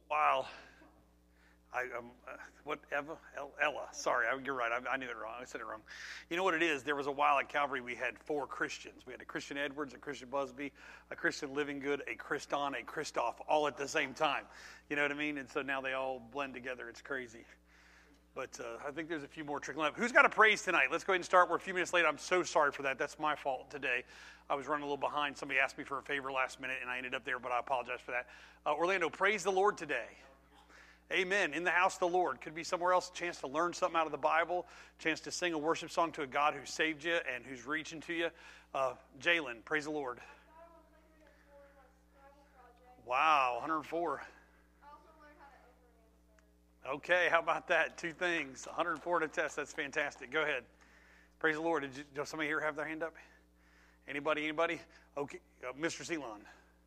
Wow. Ella. Sorry, you're right. I knew it wrong. I said it wrong. You know what it is? There was a while at Calvary we had 4 Christians. We had a Christian Edwards, a Christian Busby, a Christian Living Good, a Christon, a Christoph, all at the same time. You know what I mean? And so now they all blend together. It's crazy. But I think there's a few more trickling up. Who's got a praise tonight? Let's go ahead and start. We're a few minutes late. I'm so sorry for that. That's my fault today. I was running a little behind. Somebody asked me for a favor last minute, and I ended up there, but I apologize for that. Orlando, praise the Lord today. Amen. In the house of the Lord. Could be somewhere else. A chance to learn something out of the Bible. A chance to sing a worship song to a God who saved you and who's reaching to you. Jalen, praise the Lord. Wow, 104. Okay, how about that? 2 things. 104 to test. That's fantastic. Go ahead. Praise the Lord. Did somebody here have their hand up? Anybody? Okay, Mr. Ceylon.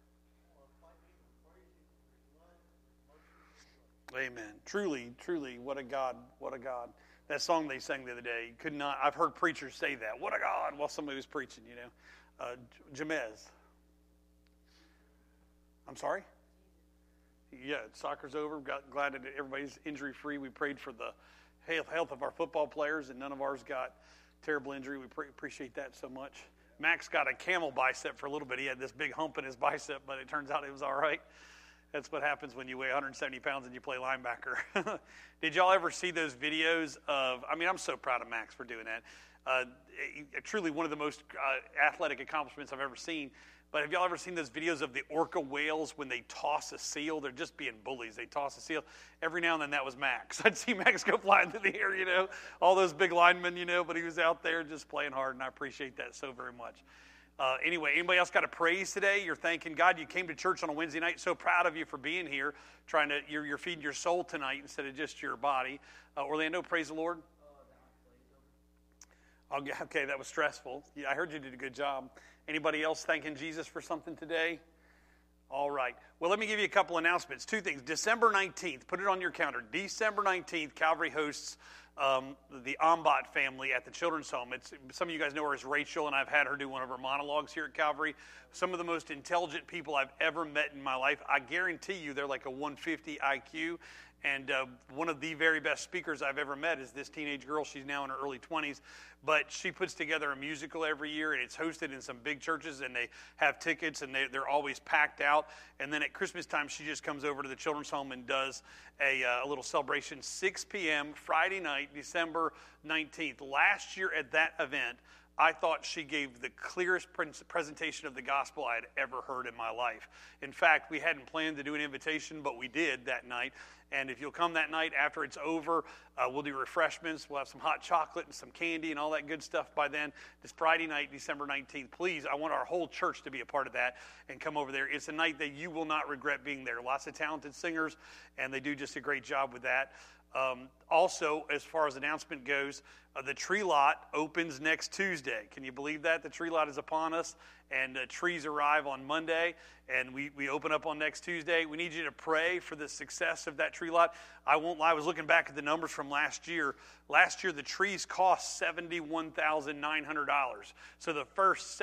Amen. Truly, what a God, what a God. That song they sang the other day, I've heard preachers say that. What a God, while somebody was preaching, you know. Jamez. I'm sorry? Yeah, soccer's over. Glad that everybody's injury-free. We prayed for the health of our football players, and none of ours got terrible injury. We appreciate that so much. Max got a camel bicep for a little bit. He had this big hump in his bicep, but it turns out it was all right. That's what happens when you weigh 170 pounds and you play linebacker. Did y'all ever see those videos of, I'm so proud of Max for doing that. Truly one of the most athletic accomplishments I've ever seen. But have y'all ever seen those videos of the orca whales when they toss a seal? They're just being bullies. They toss a seal. Every now and then that was Max. I'd see Max go flying through the air, you know, all those big linemen, you know, but he was out there just playing hard, and I appreciate that so very much. Anyway, anybody else got a praise today? You're thanking God. You came to church on a Wednesday night. So proud of you for being here. You're feeding your soul tonight instead of just your body. Orlando, praise the Lord. Okay, that was stressful. Yeah, I heard you did a good job. Anybody else thanking Jesus for something today? All right. Well, let me give you a couple announcements. 2 things. December 19th, put it on your calendar. December 19th, Calvary hosts the Ombot family at the Children's Home. Some of you guys know her as Rachel, and I've had her do one of her monologues here at Calvary. Some of the most intelligent people I've ever met in my life. I guarantee you they're like a 150 IQ. And one of the very best speakers I've ever met is this teenage girl. She's now in her early 20s. But she puts together a musical every year, and it's hosted in some big churches, and they have tickets, and they're always packed out. And then at Christmas time, she just comes over to the Children's Home and does a little celebration, 6 p.m., Friday night, December 19th. Last year at that event, I thought she gave the clearest presentation of the gospel I had ever heard in my life. In fact, we hadn't planned to do an invitation, but we did that night. And if you'll come that night after it's over, we'll do refreshments. We'll have some hot chocolate and some candy and all that good stuff by then. This Friday night, December 19th. Please, I want our whole church to be a part of that and come over there. It's a night that you will not regret being there. Lots of talented singers, and they do just a great job with that. Also, as far as announcement goes, the tree lot opens next Tuesday. Can you believe that? The tree lot is upon us, and trees arrive on Monday, and we open up on next Tuesday. We need you to pray for the success of that tree lot. I won't lie, I was looking back at the numbers from last year. Last year, the trees cost $71,900. So the first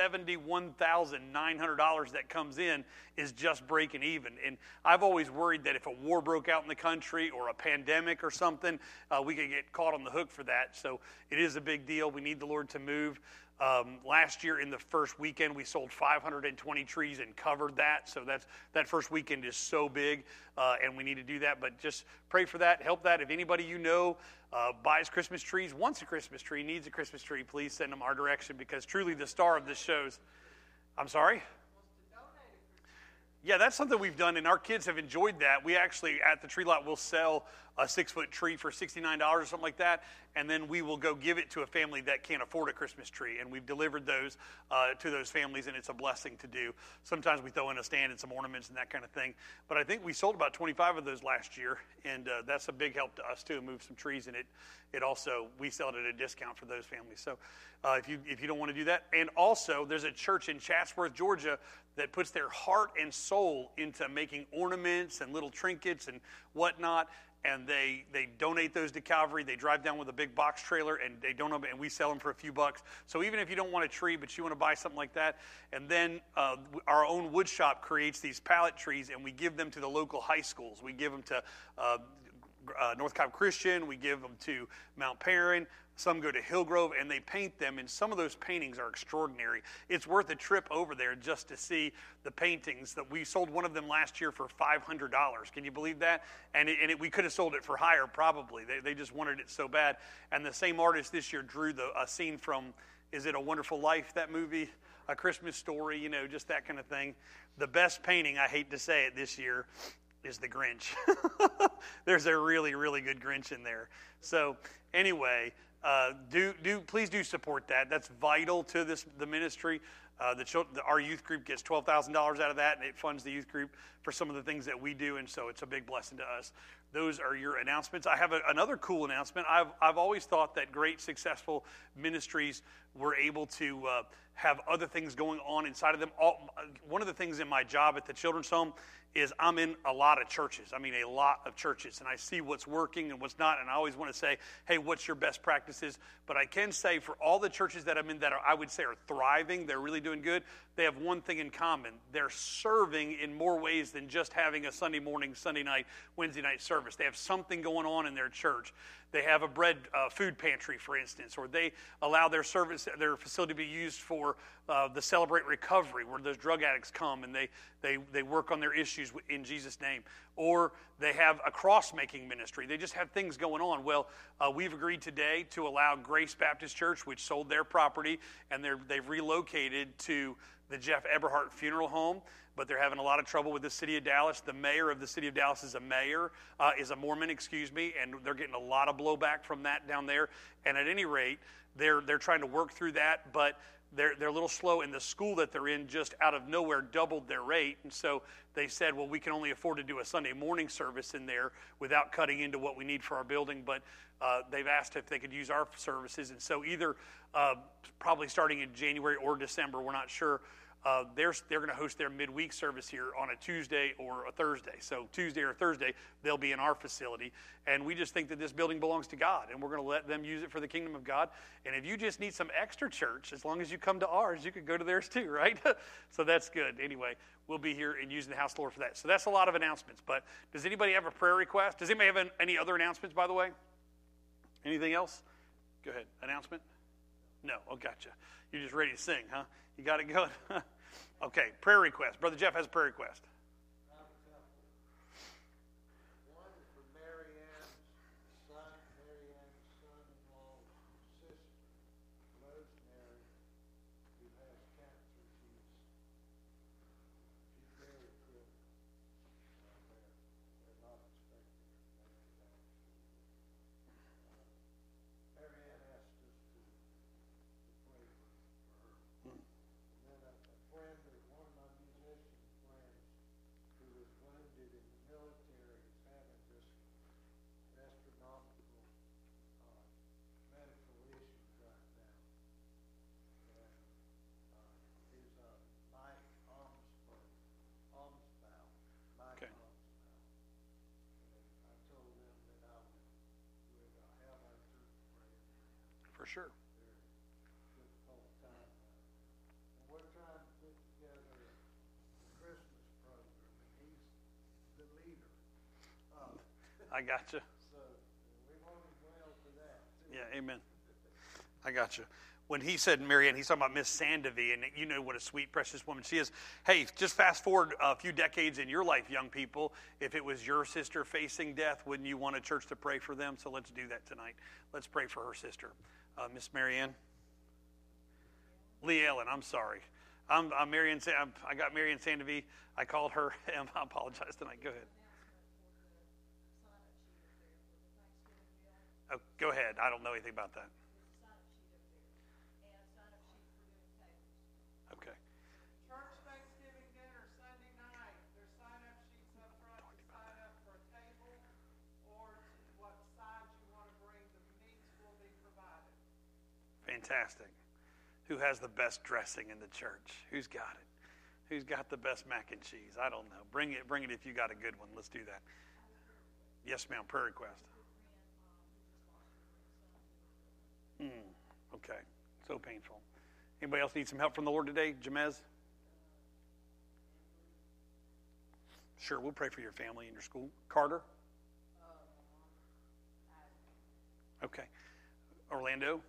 $71,900 that comes in is just breaking even. And I've always worried that if a war broke out in the country or a pandemic or something, we could get caught on the hook for that. So it is a big deal. We need the Lord to move. Last year in the first weekend, we sold 520 trees and covered that. So that first weekend is so big, and we need to do that. But just pray for that, help that. If anybody you know buys Christmas trees, wants a Christmas tree, needs a Christmas tree, please send them our direction, because truly the star of this show's. I'm sorry? Yeah, that's something we've done, and our kids have enjoyed that. We actually, at the tree lot, will sell a 6-foot tree for $69 or something like that, and then we will go give it to a family that can't afford a Christmas tree, and we've delivered those to those families, and it's a blessing to do. Sometimes we throw in a stand and some ornaments and that kind of thing, but I think we sold about 25 of those last year, and that's a big help to us, too, move some trees, and it also, we sell it at a discount for those families. So if you don't want to do that. And also, there's a church in Chatsworth, Georgia, that puts their heart and soul into making ornaments and little trinkets and whatnot. and they donate those to Calvary. They drive down with a big box trailer, and they donate them, and we sell them for a few bucks. So even if you don't want a tree, but you want to buy something like that, and then our own wood shop creates these pallet trees, and we give them to the local high schools. We give them to North Cobb Christian. We give them to Mount Perrin. Some go to Hillgrove, and they paint them, and some of those paintings are extraordinary. It's worth a trip over there just to see the paintings. That we sold one of them last year for $500. Can you believe that? And we could have sold it for higher, probably. They just wanted it so bad. And the same artist this year drew a scene from, is it A Wonderful Life, that movie? A Christmas Story, just that kind of thing. The best painting, I hate to say it, this year is the Grinch. There's a really, really good Grinch in there. So anyway, please do support that. That's vital to the ministry. Our youth group gets $12,000 out of that, and it funds the youth group for some of the things that we do, and so it's a big blessing to us. Those are your announcements. I have another cool announcement. I've always thought that great, successful ministries were able to have other things going on inside of them. One of the things in my job at the children's home is I'm in a lot of churches. I mean, a lot of churches, and I see what's working and what's not, and I always want to say, hey, what's your best practices? But I can say for all the churches that I'm in that I would say are thriving, they're really doing good, they have one thing in common. They're serving in more ways than just having a Sunday morning, Sunday night, Wednesday night service. They have something going on in their church. They have a food pantry, for instance, or they allow their facility to be used for the Celebrate Recovery, where those drug addicts come and they work on their issues in Jesus' name. Or they have a cross-making ministry. They just have things going on. Well, we've agreed today to allow Grace Baptist Church, which sold their property, and they've relocated to the Jeff Eberhardt Funeral Home, but they're having a lot of trouble with the city of Dallas. The mayor of the city of Dallas is a Mormon, and they're getting a lot of blowback from that down there. And at any rate, they're trying to work through that, but they're a little slow, and the school that they're in just out of nowhere doubled their rate. And so they said, well, we can only afford to do a Sunday morning service in there without cutting into what we need for our building. But they've asked if they could use our services. And so either probably starting in January or December, we're not sure, they're going to host their midweek service here on a Tuesday or a Thursday. So Tuesday or Thursday, they'll be in our facility. And we just think that this building belongs to God, and we're going to let them use it for the kingdom of God. And if you just need some extra church, as long as you come to ours, you could go to theirs too, right? So that's good. Anyway, we'll be here and using the house Lord for that. So that's a lot of announcements. But does anybody have a prayer request? Does anybody have any other announcements, by the way? Anything else? Go ahead. Announcement? No. Oh, gotcha. You're just ready to sing, huh? You got it going? Okay, prayer request. Brother Jeff has a prayer request. One for Marianne's son-in-law's sister, Rosemary, who has cancer. She's very critical. They're not expecting her to make it out. Marianne asked us to pray for her. And then a friend of one of my musician friends who was wounded in the military is having this astronomical medical issues right now. And he's Mike Omsbow. Mike Okay. Omsbow. And I told them that I would have our church pray. For sure. Difficult time. And we're trying to put together a Christmas program, and he's the leader of it. I gotcha. So we want him well for that, too. Yeah, amen. I gotcha. When he said Marianne, he's talking about Miss Sandovi, and you know what a sweet, precious woman she is. Hey, just fast forward a few decades in your life, young people. If it was your sister facing death, wouldn't you want a church to pray for them? So let's do that tonight. Let's pray for her sister. Miss Marianne? Lee Ellen, I'm sorry. I'm Marianne. I got Marianne Sandovi. I called her, and I apologize tonight. Go ahead. Oh, go ahead. I don't know anything about that. Okay. Church Thanksgiving dinner Sunday night. There's sign-up sheets up front to sign up for a table or what sides you want to bring. The meats will be provided. Fantastic. Who has the best dressing in the church? Who's got it? Who's got the best mac and cheese? I don't know. Bring it if you got a good one. Let's do that. Yes, ma'am. Prayer request. Okay. So painful. Anybody else need some help from the Lord today? Jamez? Sure, we'll pray for your family and your school. Carter? Okay. Orlando?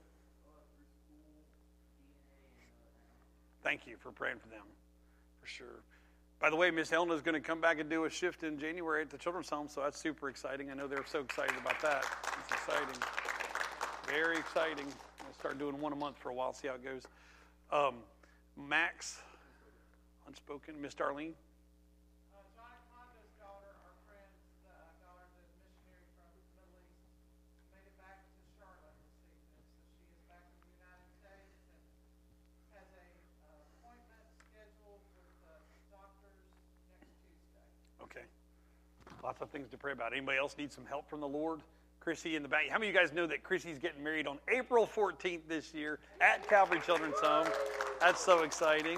Thank you for praying for them, for sure. By the way, Miss Helena is going to come back and do a shift in January at the children's home, so that's super exciting. I know they're so excited about that. It's exciting. Very exciting. I'll start doing one a month for a while, see how it goes. Max, unspoken. Miss Darlene? John Condo's daughter, our friend's daughter, the missionary from the Middle East, made it back to Charlotte this evening. So she is back in the United States and has a appointment scheduled with doctors next Tuesday. Okay. Lots of things to pray about. Anybody else need some help from the Lord? Chrissy in the back. How many of you guys know that Chrissy's getting married on April 14th this year at Calvary Children's Home? That's so exciting.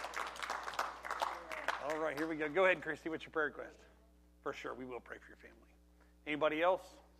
All right, here we go. Go ahead, Christy. What's your prayer request? For sure, we will pray for your family. Anybody else?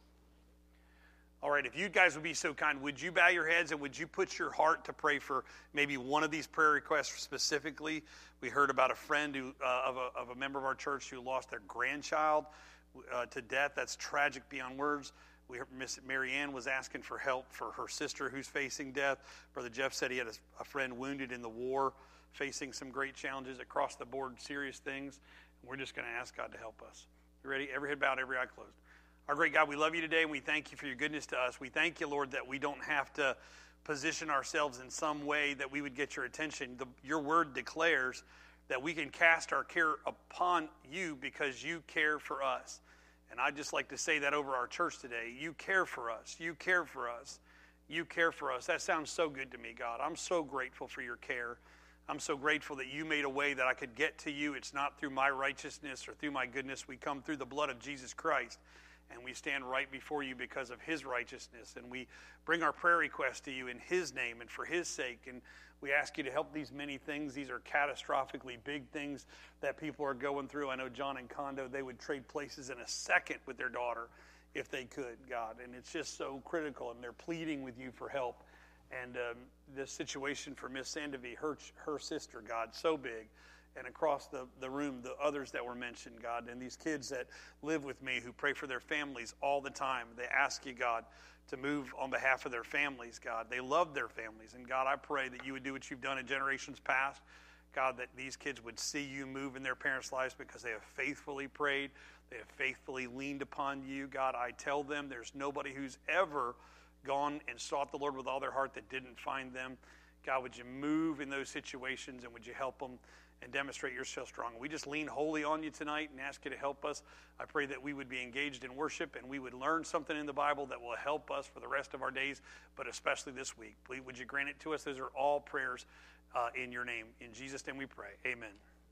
All right, if you guys would be so kind, would you bow your heads and would you put your heart to pray for maybe one of these prayer requests specifically? We heard about a friend of a member of our church who lost their grandchild to death. That's tragic beyond words. We heard Miss Mary Ann was asking for help for her sister who's facing death. Brother Jeff said he had a friend wounded in the war, facing some great challenges across the board, serious things. And we're just going to ask God to help us. You ready? Every head bowed, every eye closed. Our great God, we love you today, and we thank you for your goodness to us. We thank you, Lord, that we don't have to position ourselves in some way that we would get your attention. Your word declares that we can cast our care upon you because you care for us. And I'd just like to say that over our church today. You care for us. You care for us. You care for us. That sounds so good to me, God. I'm so grateful for your care. I'm so grateful that you made a way that I could get to you. It's not through my righteousness or through my goodness. We come through the blood of Jesus Christ, and we stand right before you because of his righteousness. And we bring our prayer requests to you in his name and for his sake. And we ask you to help these many things. These are catastrophically big things that people are going through. I know John and Condo, they would trade places in a second with their daughter if they could, God. And it's just so critical, and they're pleading with you for help. And this situation for Miss Sandovi, her sister, God, so big. And across the room, the others that were mentioned, God, and these kids that live with me who pray for their families all the time. They ask you, God, to move on behalf of their families, God. They love their families. And God, I pray that you would do what you've done in generations past. God, that these kids would see you move in their parents' lives because they have faithfully prayed. They have faithfully leaned upon you. God, I tell them there's nobody who's ever gone and sought the Lord with all their heart that didn't find them. God, would you move in those situations, and would you help them and demonstrate yourself strong? We just lean wholly on you tonight and ask you to help us. I pray that we would be engaged in worship and we would learn something in the Bible that will help us for the rest of our days, but especially this week. Please, would you grant it to us? Those are all prayers in your name. In Jesus' name we pray. Amen.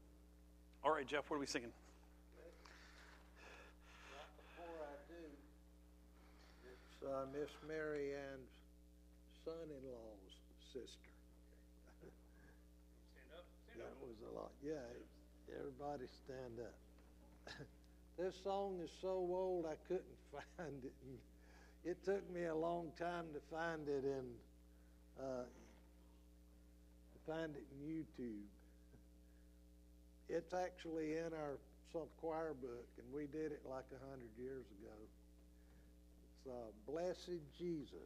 All right, Jeff, what are we singing? Right before I do, it's Miss Mary Ann's son-in-law's sister. That was a lot. Yeah, everybody stand up. This song is so old I couldn't find it. And it took me a long time to find it in YouTube. It's actually in our choir book, and we did it like 100 years ago. It's Blessed Jesus.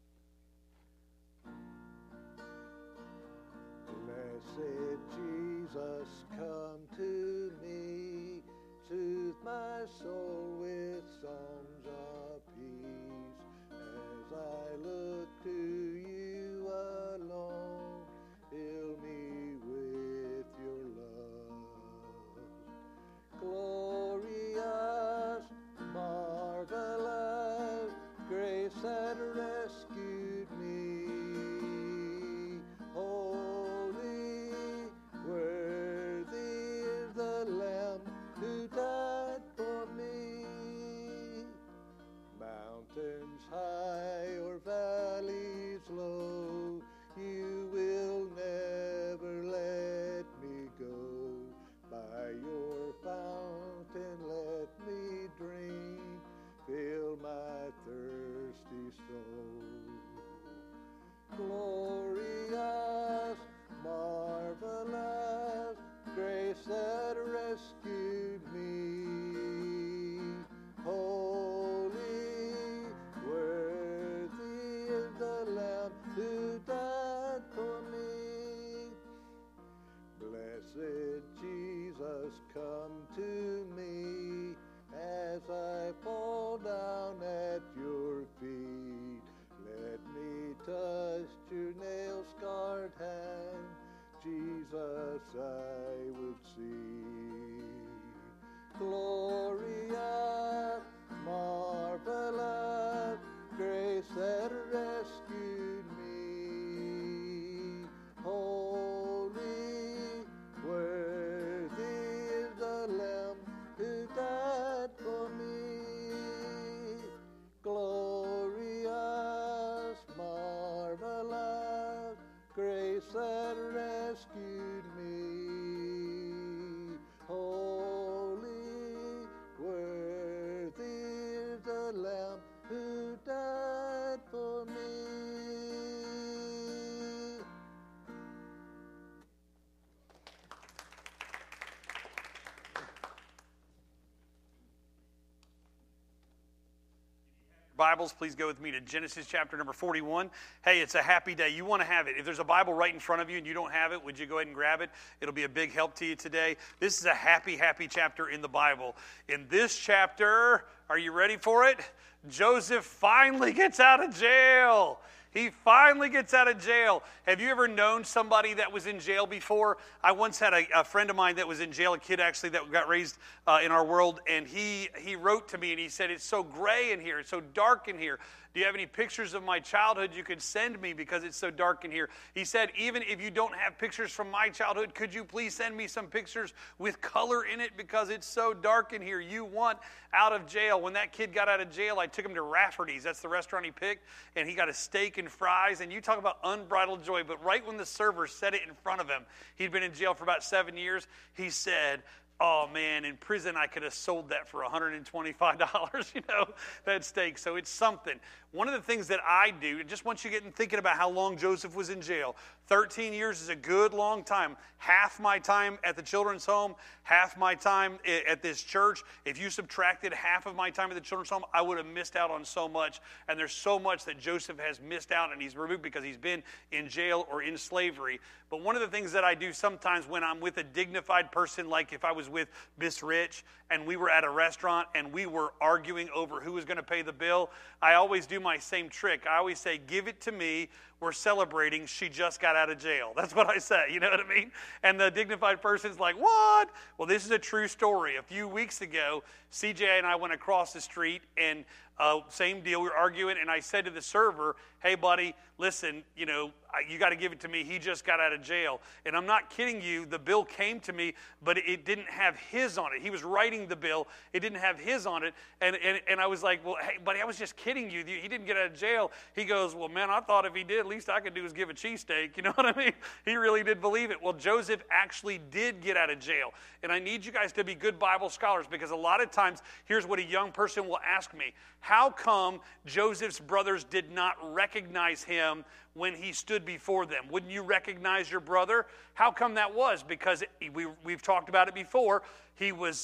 Blessed Jesus, come to me, soothe my soul with songs of peace. As I look to you alone, fill me with your love. Glorious, marvelous, grace that rescued me. Mountains high or valleys low, you will never let me go. By your fountain let me drink, soul. Glorious, marvelous grace that rescued me. Holy, worthy is the Lamb who died for me. Blessed Jesus, come to me as I fall down at your feet. Let me touch your nail-scarred hand, Jesus, I would see. Glorious, marvelous grace that rescued me. Holy, worthy is the Lamb who died for me. Glorious, marvelous grace that rescued me. Holy, worthy is the Lamb who died for me. Bibles, please go with me to Genesis chapter number 41. Hey, it's a happy day. You want to have it. If there's a Bible right in front of you and you don't have it, would you go ahead and grab it? It'll be a big help to you today. This is a happy, happy chapter in the Bible. In this chapter, are you ready for it? Joseph finally gets out of jail. He finally gets out of jail. Have you ever known somebody that was in jail before? I once had a friend of mine that was in jail, a kid actually that got raised in our world, and he wrote to me and he said, it's so gray in here, it's so dark in here. Do you have any pictures of my childhood you could send me because it's so dark in here? He said, even if you don't have pictures from my childhood, could you please send me some pictures with color in it because it's so dark in here. You want out of jail. When that kid got out of jail, I took him to Rafferty's. That's the restaurant he picked, and he got a steak and fries, and you talk about unbridled joy. But right when the server said it in front of him, he'd been in jail for about 7 years, he said, oh, man, in prison I could have sold that for $125, that steak. So it's something. One of the things that I do, just want you to get thinking about how long Joseph was in jail. 13 years is a good long time. Half my time at the children's home, half my time at this church. If you subtracted half of my time at the children's home, I would have missed out on so much. And there's so much that Joseph has missed out, and he's removed because he's been in jail or in slavery. But one of the things that I do sometimes when I'm with a dignified person, like if I was with Miss Rich and we were at a restaurant and we were arguing over who was going to pay the bill, I always do my same trick. I always say, give it to me. We're celebrating. She just got out of jail. That's what I say. You know what I mean? And the dignified person's like, what? Well, this is a true story. A few weeks ago, CJ and I went across the street and same deal. We were arguing, and I said to the server, hey, buddy, listen, you got to give it to me. He just got out of jail. And I'm not kidding you. The bill came to me, but it didn't have his on it. He was writing the bill. It didn't have his on it. And I was like, well, hey, buddy, I was just kidding you. He didn't get out of jail. He goes, well, man, I thought if he did, at least I could do is give a cheesesteak. You know what I mean? He really did believe it. Well, Joseph actually did get out of jail. And I need you guys to be good Bible scholars, because a lot of times, here's what a young person will ask me. How come Joseph's brothers did not recognize him when he stood before them? Wouldn't you recognize your brother? How come that was? Because we've talked about it before. He was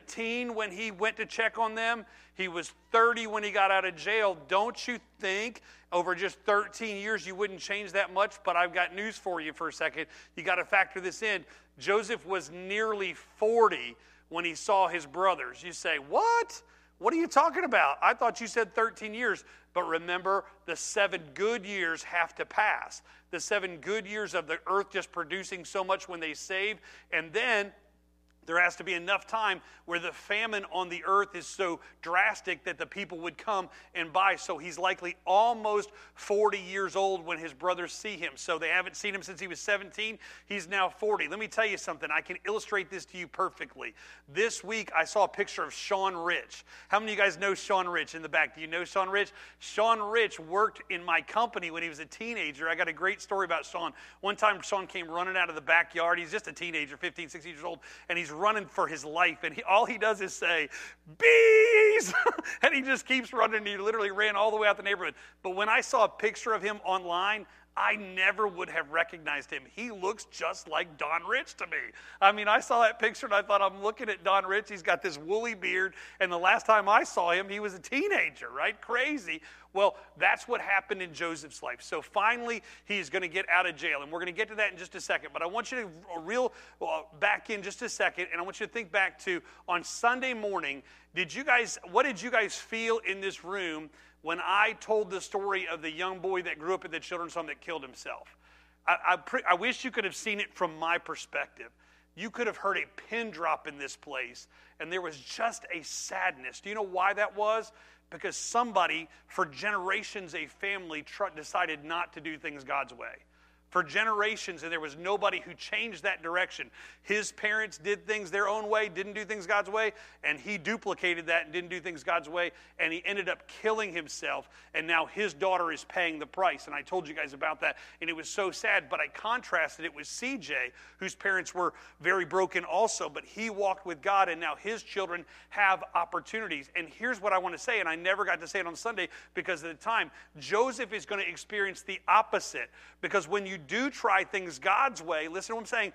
17 when he went to check on them. He was 30 when he got out of jail. Don't you think over just 13 years you wouldn't change that much? But I've got news for you for a second. You got to factor this in. Joseph was nearly 40 when he saw his brothers. You say, what? What are you talking about? I thought you said 13 years. But remember, the 7 good years have to pass. The 7 good years of the earth just producing so much when they saved. And then there has to be enough time where the famine on the earth is so drastic that the people would come and buy. So he's likely almost 40 years old when his brothers see him. So they haven't seen him since he was 17. He's now 40. Let me tell you something. I can illustrate this to you perfectly. This week, I saw a picture of Sean Rich. How many of you guys know Sean Rich in the back? Do you know Sean Rich? Sean Rich worked in my company when he was a teenager. I got a great story about Sean. One time, Sean came running out of the backyard. He's just a teenager, 15, 16 years old, and he's running for his life, and all he does is say, bees! And he just keeps running, and he literally ran all the way out the neighborhood. But when I saw a picture of him online, I never would have recognized him. He looks just like Don Rich to me. I mean, I saw that picture and I thought, I'm looking at Don Rich. He's got this woolly beard. And the last time I saw him, he was a teenager, right? Crazy. Well, that's what happened in Joseph's life. So finally, he's going to get out of jail. And we're going to get to that in just a second. But I want you to reel back in just a second. And I want you to think back to on Sunday morning, what did you guys feel in this room when I told the story of the young boy that grew up at the children's home that killed himself? I wish you could have seen it from my perspective. You could have heard a pin drop in this place, and there was just a sadness. Do you know why that was? Because somebody, for generations, a family decided not to do things God's way. For generations, and there was nobody who changed that direction. His parents did things their own way, didn't do things God's way, and he duplicated that and didn't do things God's way, and he ended up killing himself, and now his daughter is paying the price. And I told you guys about that, and it was so sad, but I contrasted it with CJ, whose parents were very broken also, but he walked with God, and now his children have opportunities. And here's what I want to say, and I never got to say it on Sunday because of the time. Joseph is going to experience the opposite, because when you do try things God's way, listen to what I'm saying,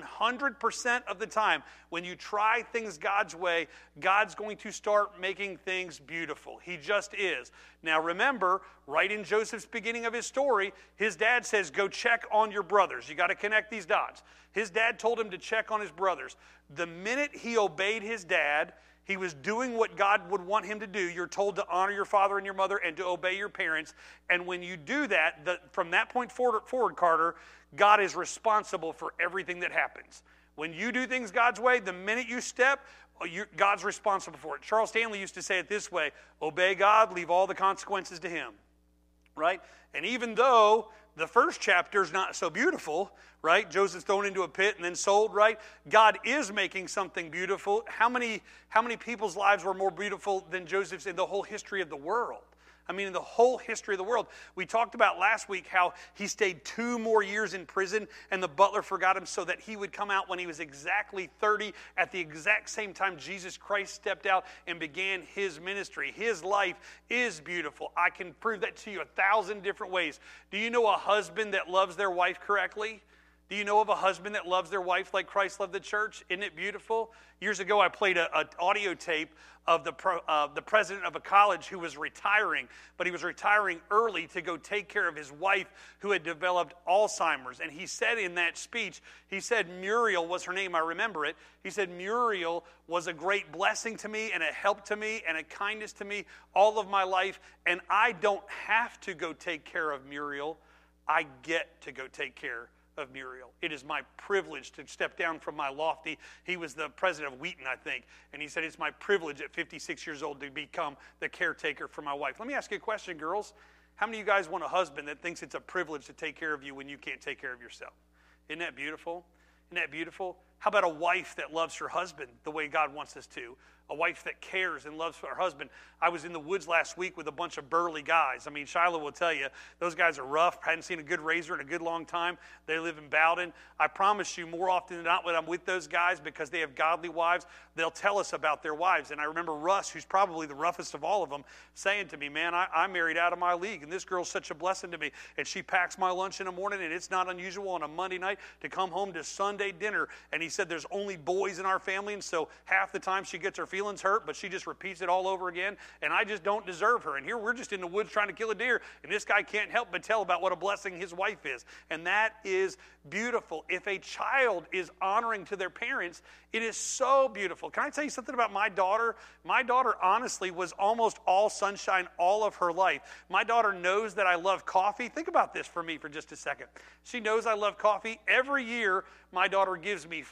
100% of the time, when you try things God's way, God's going to start making things beautiful. He just is. Now remember, right in Joseph's beginning of his story, his dad says, go check on your brothers. You got to connect these dots. His dad told him to check on his brothers. The minute he obeyed his dad, he was doing what God would want him to do. You're told to honor your father and your mother and to obey your parents. And when you do that, from that point forward, Carter, God is responsible for everything that happens. When you do things God's way, the minute you step, God's responsible for it. Charles Stanley used to say it this way, obey God, leave all the consequences to him. Right? And even though the first chapter is not so beautiful, right? Joseph's thrown into a pit and then sold, right? God is making something beautiful. How many people's lives were more beautiful than Joseph's in the whole history of the world? I mean, in the whole history of the world. We talked about last week how he stayed 2 more years in prison and the butler forgot him so that he would come out when he was exactly 30 at the exact same time Jesus Christ stepped out and began his ministry. His life is beautiful. I can prove that to you 1,000 different ways. Do you know a husband that loves their wife correctly? Do you know of a husband that loves their wife like Christ loved the church? Isn't it beautiful? Years ago, I played an audio tape of the president of a college who was retiring, but he was retiring early to go take care of his wife who had developed Alzheimer's. And he said in that speech, he said Muriel was her name, I remember it. He said Muriel was a great blessing to me and a help to me and a kindness to me all of my life. And I don't have to go take care of Muriel. I get to go take care of Muriel. It is my privilege to step down from my lofty. He was the president of Wheaton, I think, and he said it's my privilege at 56 years old to become the caretaker for my wife. Let me ask you a question, girls. How many of you guys want a husband that thinks it's a privilege to take care of you when you can't take care of yourself? Isn't that beautiful? Isn't that beautiful? How about a wife that loves her husband the way God wants us to? A wife that cares and loves her husband. I was in the woods last week with a bunch of burly guys. I mean, Shiloh will tell you, those guys are rough. I hadn't seen a good razor in a good long time. They live in Bowden. I promise you, more often than not, when I'm with those guys, because they have godly wives, they'll tell us about their wives. And I remember Russ, who's probably the roughest of all of them, saying to me, man, I'm married out of my league, and this girl's such a blessing to me. And she packs my lunch in the morning, and it's not unusual on a Monday night to come home to Sunday dinner. And he said there's only boys in our family, and so half the time she gets her feelings hurt, but she just repeats it all over again, and I just don't deserve her. And here we're just in the woods trying to kill a deer, and this guy can't help but tell about what a blessing his wife is. And that is beautiful. If a child is honoring to their parents, it is so beautiful. Can I tell you something about my daughter? My daughter, honestly, was almost all sunshine all of her life. My daughter knows that I love coffee. Think about this for me for just a second. She knows I love coffee. Every year, my daughter gives me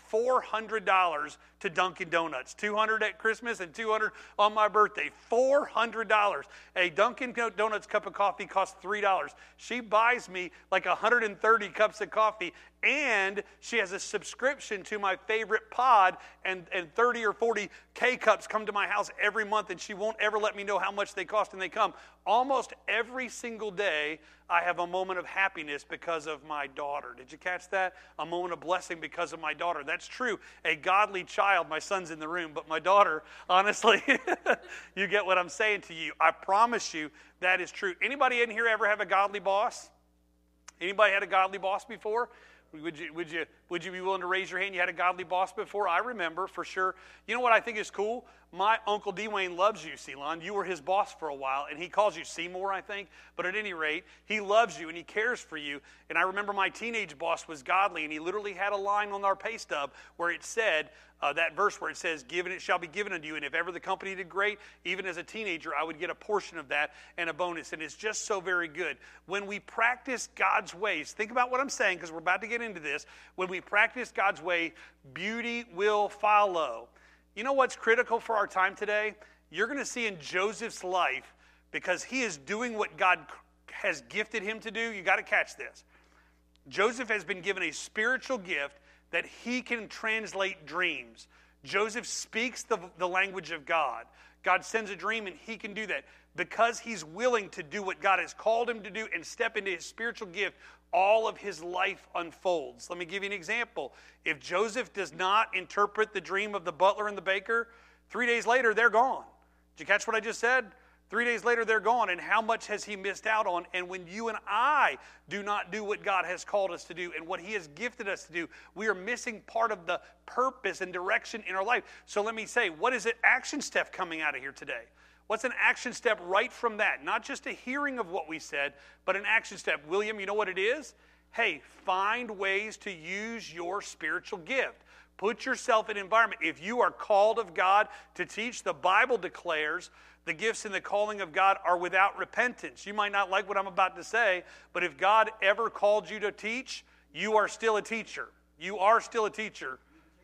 $400 to Dunkin' Donuts. $200 at Christmas and $200 on my birthday. $400. A Dunkin' Donuts cup of coffee costs $3. She buys me like 130 cups of coffee, and she has a subscription to my favorite pod, and 30 or 40 K-Cups come to my house every month, and she won't ever let me know how much they cost, and they come. Almost every single day, I have a moment of happiness because of my daughter. Did you catch that? A moment of blessing because of my daughter. That's true. A godly child, my son's in the room, but my daughter, honestly, you get what I'm saying to you. I promise you that is true. Anybody in here ever have a godly boss? Anybody had a godly boss before? Would you be willing to raise your hand? You had a godly boss before? I remember for sure. You know what I think is cool? My Uncle Dwayne loves you, Ceylon. You were his boss for a while, and he calls you Seymour, I think. But at any rate, he loves you and he cares for you. And I remember my teenage boss was godly, and he literally had a line on our pay stub where it said, that verse where it says, given it shall be given unto you. And if ever the company did great, even as a teenager, I would get a portion of that and a bonus. And it's just so very good. When we practice God's ways, think about what I'm saying because we're about to get into this. When we practice God's way, beauty will follow. You know what's critical for our time today? You're going to see in Joseph's life, because he is doing what God has gifted him to do. You got to catch this. Joseph has been given a spiritual gift that he can translate dreams. Joseph speaks the language of God. God sends a dream and he can do that. Because he's willing to do what God has called him to do and step into his spiritual gift, all of his life unfolds. Let me give you an example. If Joseph does not interpret the dream of the butler and the baker, 3 days later they're gone. Did you catch what I just said? 3 days later, they're gone, and how much has he missed out on? And when you and I do not do what God has called us to do and what he has gifted us to do, we are missing part of the purpose and direction in our life. So let me say, what is an action step coming out of here today? What's an action step right from that? Not just a hearing of what we said, but an action step. William, you know what it is? Hey, find ways to use your spiritual gift. Put yourself in an environment. If you are called of God to teach, the Bible declares the gifts and the calling of God are without repentance. You might not like what I'm about to say, but if God ever called you to teach, you are still a teacher. You are still a teacher.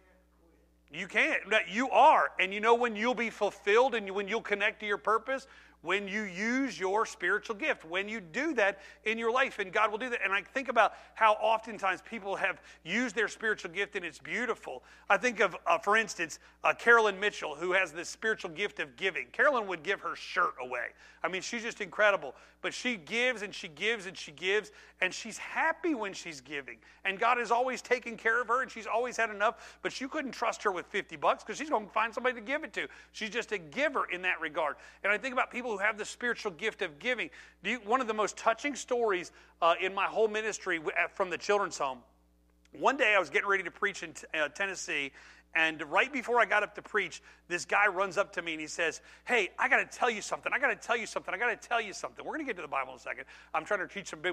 You can't. You are. And you know when you'll be fulfilled and when you'll connect to your purpose? When you use your spiritual gift, when you do that in your life, and God will do that. And I think about how oftentimes people have used their spiritual gift, and it's beautiful. I think of, for instance, Carolyn Mitchell, who has this spiritual gift of giving. Carolyn would give her shirt away. I mean, she's just incredible. But she gives and she gives and she gives, and she's happy when she's giving. And God has always taken care of her, and she's always had enough. But you couldn't trust her with $50 because she's going to find somebody to give it to. She's just a giver in that regard. And I think about people who have the spiritual gift of giving. One of the most touching stories in my whole ministry from the children's home. One day I was getting ready to preach in Tennessee, and right before I got up to preach, this guy runs up to me and he says, hey, I got to tell you something. I got to tell you something. I got to tell you something. We're going to get to the Bible in a second. I'm trying to teach some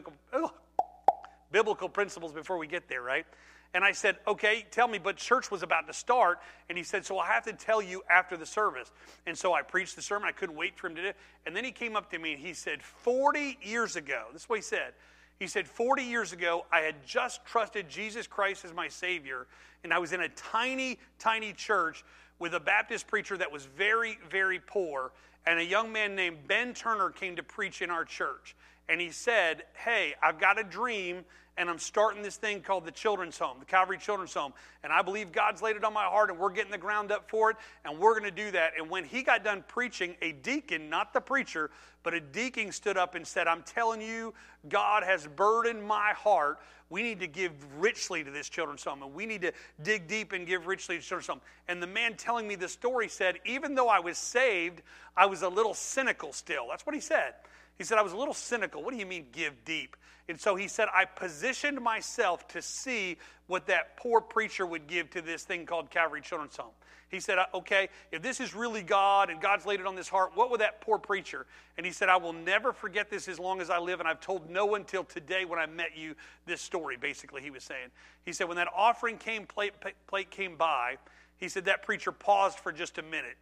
biblical principles before we get there, right? And I said, okay, tell me, but church was about to start. And he said, so I'll have to tell you after the service. And so I preached the sermon. I couldn't wait for him to do it. And then he came up to me and he said, 40 years ago, this is what he said. He said, 40 years ago, I had just trusted Jesus Christ as my Savior. And I was in a tiny, tiny church with a Baptist preacher that was very, very poor. And a young man named Ben Turner came to preach in our church. And he said, hey, I've got a dream, and I'm starting this thing called the Children's Home, the Calvary Children's Home. And I believe God's laid it on my heart, and we're getting the ground up for it, and we're going to do that. And when he got done preaching, a deacon, not the preacher, but a deacon stood up and said, I'm telling you, God has burdened my heart. We need to give richly to this Children's Home, and we need to dig deep and give richly to Children's Home. And the man telling me the story said, even though I was saved, I was a little cynical still. That's what he said. He said, I was a little cynical. What do you mean give deep? And so he said, I positioned myself to see what that poor preacher would give to this thing called Calvary Children's Home. He said, okay, if this is really God and God's laid it on this heart, what would that poor preacher? And he said, I will never forget this as long as I live, and I've told no one till today when I met you this story, basically, he was saying. He said, when that offering plate came by, he said that preacher paused for just a minute,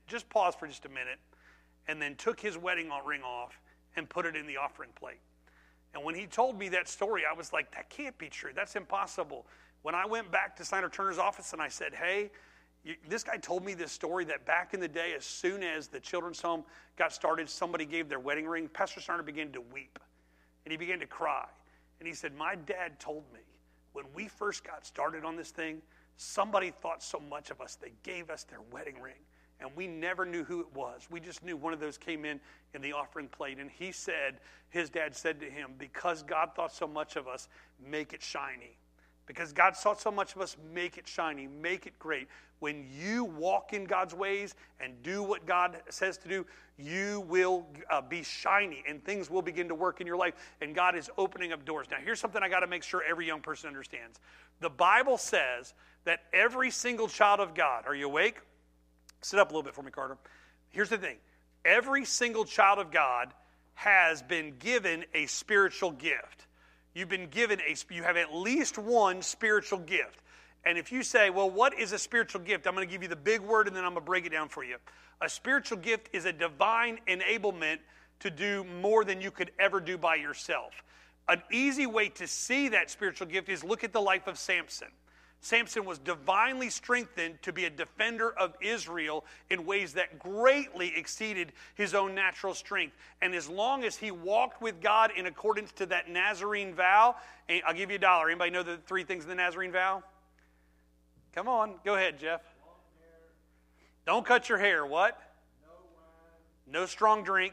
and then took his wedding ring off and put it in the offering plate. And when he told me that story, I was like, that can't be true. That's impossible. When I went back to Senator Turner's office and I said, hey, this guy told me this story that back in the day, as soon as the Children's Home got started, somebody gave their wedding ring. Pastor Sarner began to weep, and he began to cry. And he said, my dad told me when we first got started on this thing, somebody thought so much of us, they gave us their wedding ring. and we never knew who it was. We just knew one of those came in the offering plate, and he said, his dad said to him, because God thought so much of us, make it shiny. Because God thought so much of us, make it shiny, make it great. When you walk in God's ways and do what God says to do, you will be shiny, and things will begin to work in your life, and God is opening up doors. Now, here's something I got to make sure every young person understands. The Bible says that every single child of God, are you awake? Sit up a little bit for me, Carter. Here's the thing. Every single child of God has been given a spiritual gift. You've been given you have at least one spiritual gift. And if you say, well, what is a spiritual gift? I'm going to give you the big word, and then I'm going to break it down for you. A spiritual gift is a divine enablement to do more than you could ever do by yourself. An easy way to see that spiritual gift is look at the life of Samson. Samson was divinely strengthened to be a defender of Israel in ways that greatly exceeded his own natural strength. And as long as he walked with God in accordance to that Nazarene vow, and I'll give you $1. Anybody know the 3 things in the Nazarene vow? Come on, go ahead, Jeff. Don't cut your hair. What? No wine. No strong drink.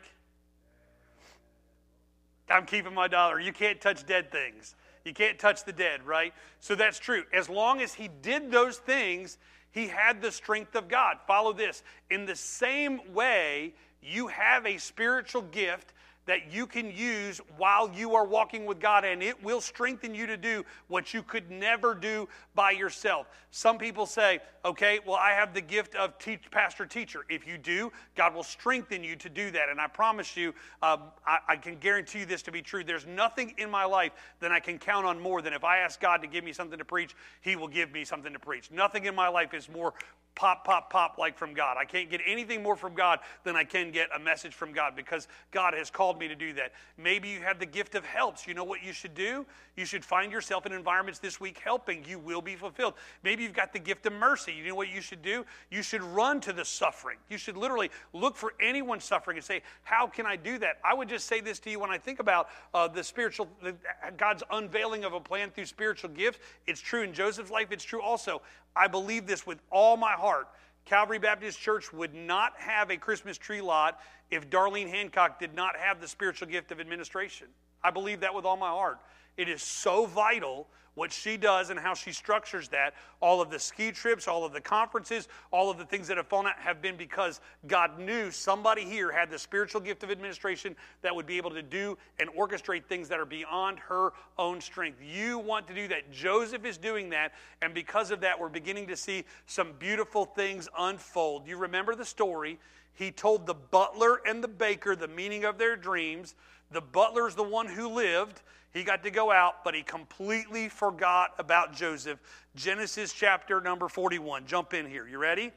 I'm keeping my $1. You can't touch dead things. You can't touch the dead, right? So that's true. As long as he did those things, he had the strength of God. Follow this. In the same way, you have a spiritual gift that you can use while you are walking with God, and it will strengthen you to do what you could never do by yourself. Some people say, okay, well, I have the gift of pastor-teacher. If you do, God will strengthen you to do that. And I promise you, I can guarantee you this to be true. There's nothing in my life that I can count on more than if I ask God to give me something to preach, he will give me something to preach. Nothing in my life is more pop, pop, pop like from God. I can't get anything more from God than I can get a message from God, because God has called me to do that. Maybe you have the gift of helps. You know what you should do? You should find yourself in environments this week helping. You will be fulfilled. Maybe you've got the gift of mercy. You know what you should do? You should run to the suffering. You should literally look for anyone suffering and say, how can I do that? I would just say this to you when I think about God's unveiling of a plan through spiritual gifts. It's true in Joseph's life. It's true also. I believe this with all my heart. Calvary Baptist Church would not have a Christmas tree lot if Darlene Hancock did not have the spiritual gift of administration. I believe that with all my heart. It is so vital what she does and how she structures that. All of the ski trips, all of the conferences, all of the things that have fallen out have been because God knew somebody here had the spiritual gift of administration that would be able to do and orchestrate things that are beyond her own strength. You want to do that. Joseph is doing that, and because of that, we're beginning to see some beautiful things unfold. You remember the story. He told the butler and the baker the meaning of their dreams. The butler's the one who lived. He got to go out, but he completely forgot about Joseph. Genesis chapter number 41. Jump in here. You ready?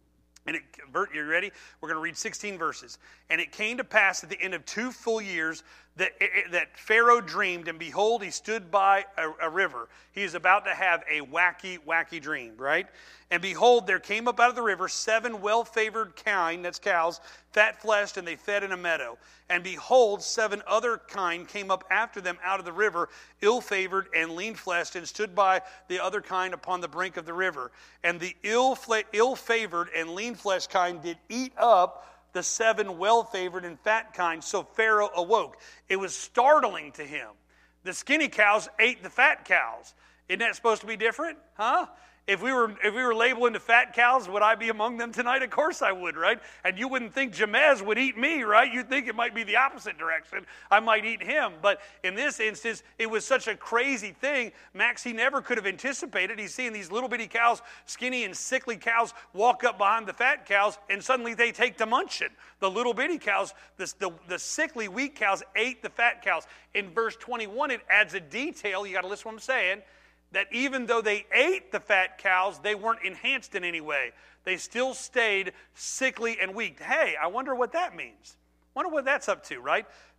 You ready? We're going to read 16 verses. And it came to pass at the end of 2 full years that Pharaoh dreamed, and behold, he stood by a river. He is about to have a wacky dream, right? And behold, there came up out of the river 7 well-favored kine, that's cows, fat-fleshed, and they fed in a meadow. And behold, 7 other kine came up after them out of the river, ill-favored and lean-fleshed, and stood by the other kine upon the brink of the river. And the ill-favored and lean-fleshed kine did eat up the 7 well-favored and fat kine, so Pharaoh awoke. It was startling to him. The skinny cows ate the fat cows. Isn't that supposed to be different? Huh? If we were labeling the fat cows, would I be among them tonight? Of course I would, right? And you wouldn't think Jemez would eat me, right? You'd think it might be the opposite direction. I might eat him. But in this instance, it was such a crazy thing. Max, he never could have anticipated. He's seeing these little bitty cows, skinny and sickly cows, walk up behind the fat cows, and suddenly they take to munching. The little bitty cows, the sickly, weak cows ate the fat cows. In verse 21, it adds a detail. You got to listen to what I'm saying. That even though they ate the fat cows, they weren't enhanced in any way. They still stayed sickly and weak. Hey, I wonder what that means. Wonder what that's up to, right?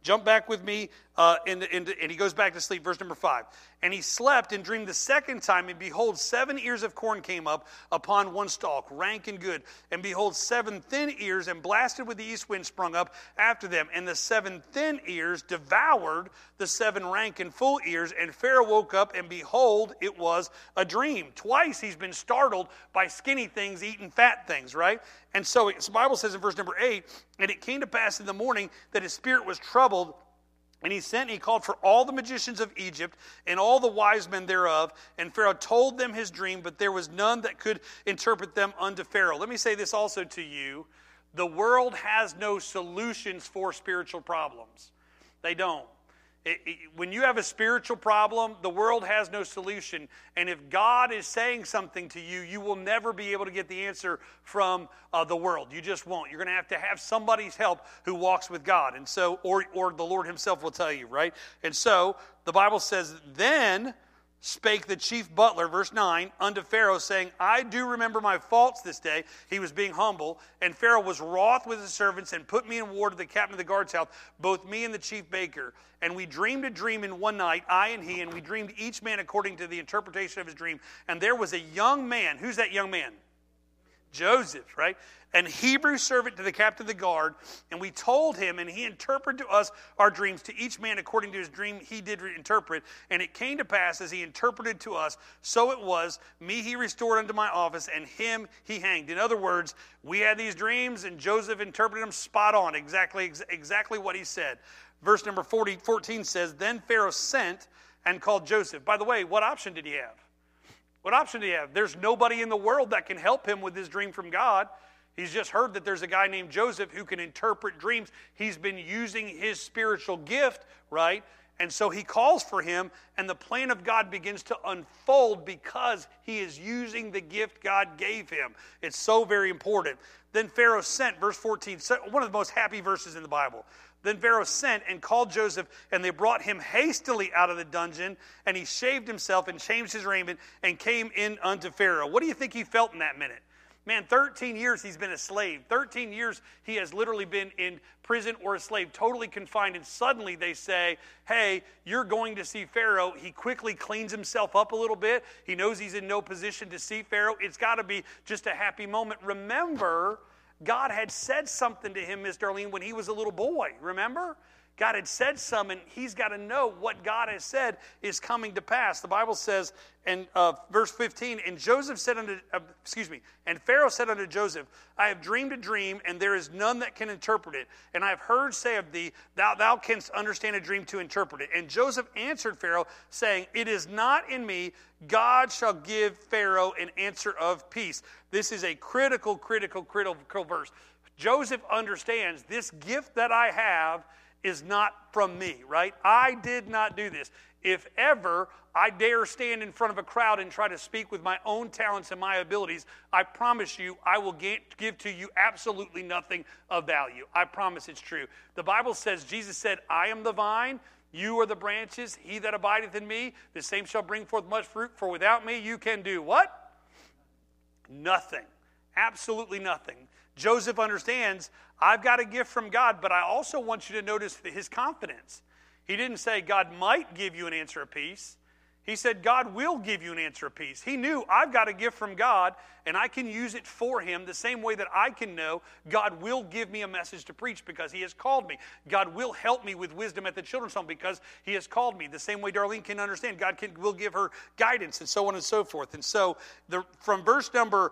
Jump back with me, and he goes back to sleep, verse number 5. And he slept and dreamed the second time, and behold, 7 ears of corn came up upon one stalk, rank and good. And behold, 7 thin ears, and blasted with the east wind, sprung up after them. And the 7 thin ears devoured the 7 rank and full ears. And Pharaoh woke up, and behold, it was a dream. Twice he's been startled by skinny things eating fat things, right? And so the Bible says in verse number 8, and it came to pass in the morning that his spirit was troubled, and he sent and he called for all the magicians of Egypt and all the wise men thereof. And Pharaoh told them his dream, but there was none that could interpret them unto Pharaoh. Let me say this also to you. The world has no solutions for spiritual problems. They don't. When you have a spiritual problem, the world has no solution. And if God is saying something to you, you will never be able to get the answer from the world. You just won't. You're going to have somebody's help who walks with God. And so, or the Lord himself will tell you, right? And so, the Bible says, then spake the chief butler, verse 9, unto Pharaoh, saying, I do remember my faults this day. He was being humble. And Pharaoh was wroth with his servants, and put me in ward to the captain of the guard's house, both me and the chief baker. And we dreamed a dream in one night, I and he, and we dreamed each man according to the interpretation of his dream. And there was a young man. Who's that young man? Joseph, right? An Hebrew servant to the captain of the guard, and we told him, and he interpreted to us our dreams, to each man according to his dream he did interpret. And it came to pass, as he interpreted to us, so it was, me he restored unto my office, and him he hanged. In other words, we had these dreams, and Joseph interpreted them spot on, exactly what he said. Verse number 14 says, then Pharaoh sent and called Joseph. By the way, what option did he have? What option did he have? There's nobody in the world that can help him with his dream from God. He's just heard that there's a guy named Joseph who can interpret dreams. He's been using his spiritual gift, right? And so he calls for him, and the plan of God begins to unfold because he is using the gift God gave him. It's so very important. Then Pharaoh sent, verse 14, one of the most happy verses in the Bible. Then Pharaoh sent and called Joseph, and they brought him hastily out of the dungeon, and he shaved himself and changed his raiment and came in unto Pharaoh. What do you think he felt in that minute? Man, 13 years he's been a slave. 13 years he has literally been in prison or a slave, totally confined. And suddenly they say, hey, you're going to see Pharaoh. He quickly cleans himself up a little bit. He knows he's in no position to see Pharaoh. It's got to be just a happy moment. Remember, God had said something to him, Miss Darlene, when he was a little boy. Remember? God had said something. He's got to know what God has said is coming to pass. The Bible says in verse 15, and Pharaoh said unto Joseph, I have dreamed a dream, and there is none that can interpret it. And I have heard say of thee, thou canst understand a dream to interpret it. And Joseph answered Pharaoh, saying, it is not in me. God shall give Pharaoh an answer of peace. This is a critical verse. Joseph understands this gift that I have is not from me, right? I did not do this. If ever I dare stand in front of a crowd and try to speak with my own talents and my abilities, I promise you I will give to you absolutely nothing of value. I promise it's true. The Bible says, Jesus said, I am the vine, you are the branches. He that abideth in me, the same shall bring forth much fruit. For without me you can do what? Nothing. Absolutely nothing. Joseph understands, I've got a gift from God, but I also want you to notice his confidence. He didn't say God might give you an answer of peace. He said God will give you an answer of peace. He knew I've got a gift from God, and I can use it for him the same way that I can know God will give me a message to preach because he has called me. God will help me with wisdom at the children's home because he has called me. The same way Darlene can understand, God will give her guidance and so on and so forth. And so from verse number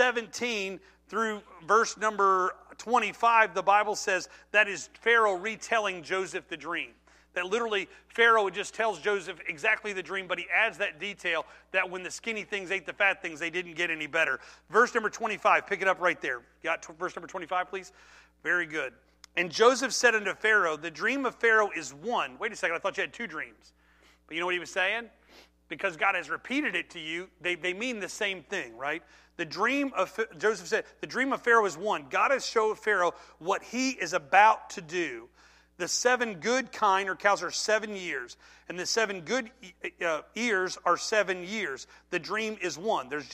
17 through verse number 25, the Bible says that is Pharaoh retelling Joseph the dream. That literally Pharaoh just tells Joseph exactly the dream, but he adds that detail that when the skinny things ate the fat things, they didn't get any better. Verse number 25, pick it up right there. Got verse number 25, please? Very good. And Joseph said unto Pharaoh, the dream of Pharaoh is one. Wait a second, I thought you had two dreams. But you know what he was saying? Because God has repeated it to you, they mean the same thing, right? The dream of, Joseph said, the dream of Pharaoh is one. God has showed Pharaoh what he is about to do. The 7 good kine or cows are 7 years, and the 7 good ears are 7 years. The dream is one. There's just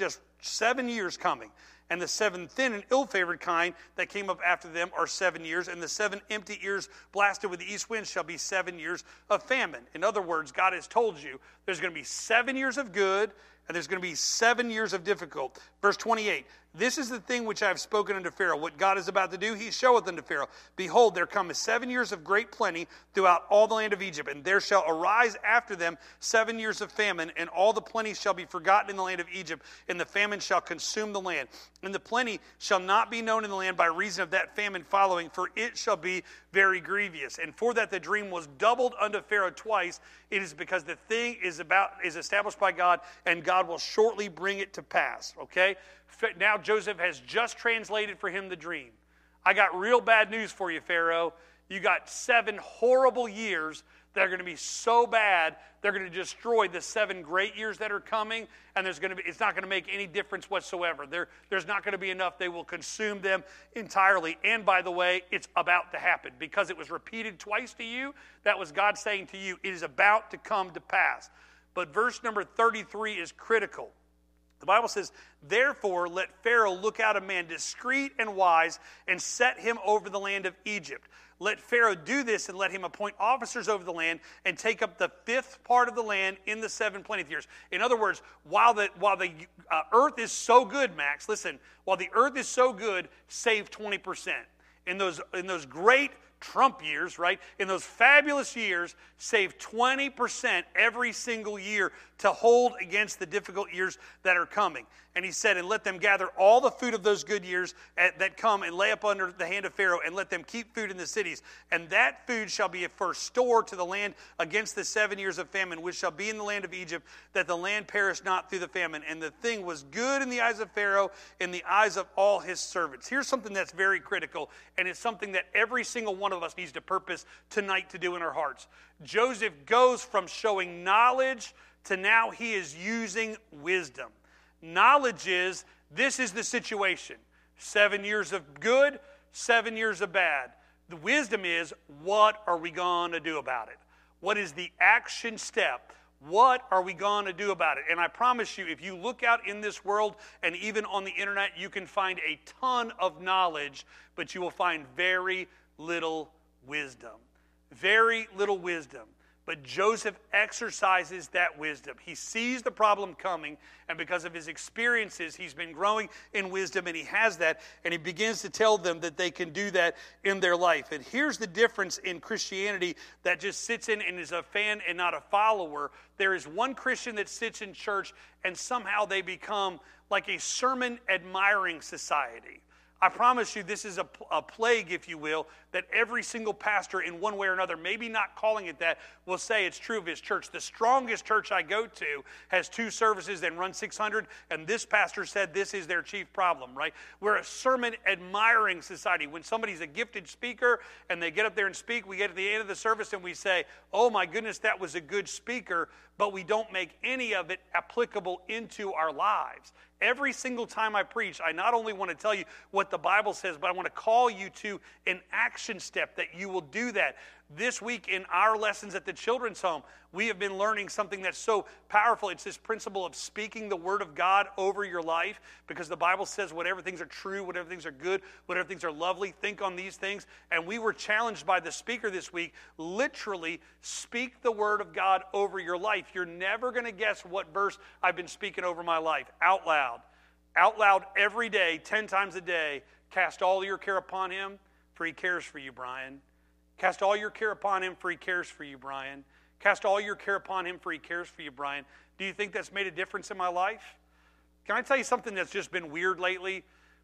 7 years coming. And the 7 thin and ill-favored kind that came up after them are 7 years, and the 7 empty ears blasted with the east wind shall be 7 years of famine. In other words, God has told you there's going to be 7 years of good, and there's going to be 7 years of difficult. Verse 28, this is the thing which I have spoken unto Pharaoh. What God is about to do, he showeth unto Pharaoh. Behold, there cometh 7 years of great plenty throughout all the land of Egypt, and there shall arise after them 7 years of famine, and all the plenty shall be forgotten in the land of Egypt, and the famine shall consume the land. And the plenty shall not be known in the land by reason of that famine following, for it shall be very grievous. And for that the dream was doubled unto Pharaoh twice, it is because the thing is established by God, and God will shortly bring it to pass. Okay? Now Joseph has just translated for him the dream. I got real bad news for you, Pharaoh. You got 7 horrible years that are going to be so bad, they're going to destroy the 7 great years that are coming, and it's not going to make any difference whatsoever. There's not going to be enough. They will consume them entirely. And by the way, it's about to happen. Because it was repeated twice to you, that was God saying to you, it is about to come to pass. But verse number 33 is critical. The Bible says, therefore let Pharaoh look out a man discreet and wise, and set him over the land of Egypt. Let Pharaoh do this, and let him appoint officers over the land, and take up the 5th part of the land in the 7 plenty years. In other words, while the earth is so good, Max, listen, while the earth is so good, save 20%. In those great Trump years, right? In those fabulous years, save 20% every single year to hold against the difficult years that are coming. And he said, and let them gather all the food of those good years that come, and lay up under the hand of Pharaoh, and let them keep food in the cities. And that food shall be for store to the land against the 7 years of famine, which shall be in the land of Egypt, that the land perish not through the famine. And the thing was good in the eyes of Pharaoh, in the eyes of all his servants. Here's something that's very critical, and it's something that every single one of us needs to purpose tonight to do in our hearts. Joseph goes from showing knowledge to now he is using wisdom. Knowledge is, this is the situation. 7 years of good, 7 years of bad. The wisdom is, what are we going to do about it? What is the action step? What are we going to do about it? And I promise you, if you look out in this world and even on the internet, you can find a ton of knowledge, but you will find very little wisdom. Very little wisdom. But Joseph exercises that wisdom. He sees the problem coming, and because of his experiences, he's been growing in wisdom, and he has that, and he begins to tell them that they can do that in their life. And here's the difference in Christianity that just sits in and is a fan and not a follower. There is one Christian that sits in church, and somehow they become like a sermon-admiring society. I promise you, this is a plague, if you will, that every single pastor in one way or another, maybe not calling it that, will say it's true of his church. The strongest church I go to has 2 services and runs 600, and this pastor said this is their chief problem, right? We're a sermon-admiring society. When somebody's a gifted speaker and they get up there and speak, we get to the end of the service and we say, oh my goodness, that was a good speaker, but we don't make any of it applicable into our lives. Every single time I preach, I not only want to tell you what the Bible says, but I want to call you to an action step that you will do that. This week in our lessons at the Children's Home, we have been learning something that's so powerful. It's this principle of speaking the Word of God over your life, because the Bible says whatever things are true, whatever things are good, whatever things are lovely, think on these things. And we were challenged by the speaker this week, literally speak the Word of God over your life. You're never going to guess what verse I've been speaking over my life, out loud. Out loud every day, 10 times a day. Cast all your care upon Him, for He cares for you, Brian. Cast all your care upon Him, for He cares for you, Brian. Cast all your care upon Him, for He cares for you, Brian. Do you think that's made a difference in my life? Can I tell you something that's just been weird lately?